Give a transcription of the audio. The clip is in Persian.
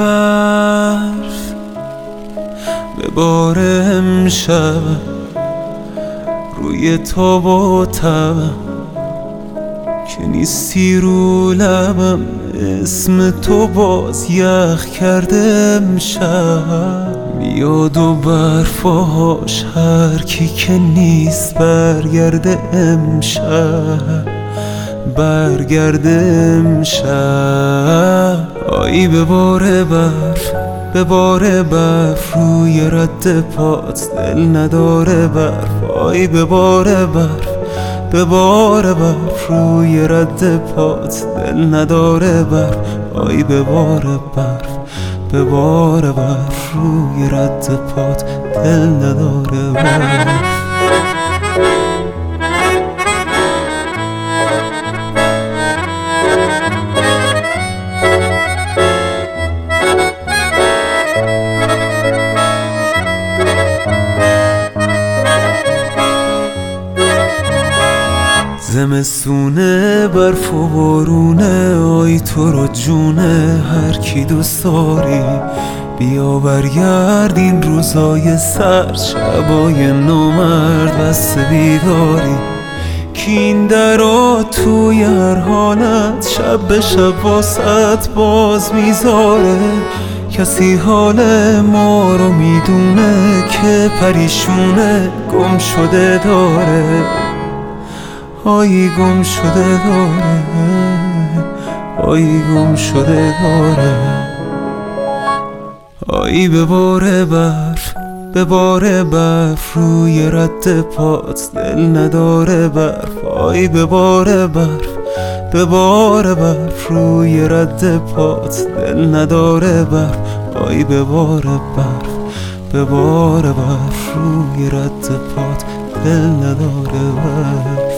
برف به بار امشب روی تاب و تبم که نیستی رو لبم، اسم تو باز یخ کرده امشب. میاد و برفاش هر کی که نیست برگرده امشب، برگرده امشب. آیی به بار برف، به بار برف روی رد پات دل نداره برف. آیی به بار برف، به بار برف روی رد پات دل نداره برف. آیی به بار برف، به بار برف روی رد پات دل نداره برف. زمستونه برف و بارونه، آی تو رو جونه هر کی دوست داری. بیا برگرد این روزای سرد، شبای نومرد بسته بیداری. که این درا توی هر حالت شب به شب واسط باز میذاره. کسی حال ما رو میدونه که پریشونه گم شده داره. آیی گم شده داره، آیی گم شده داره. آیی به بار برف، به بار برف روی رد پات دل نداره برف. آیی به بار برف، به بار برف روی رد پات دل نداره برف. آیی به بار برف، به بار برف روی رد پات دل نداره برف.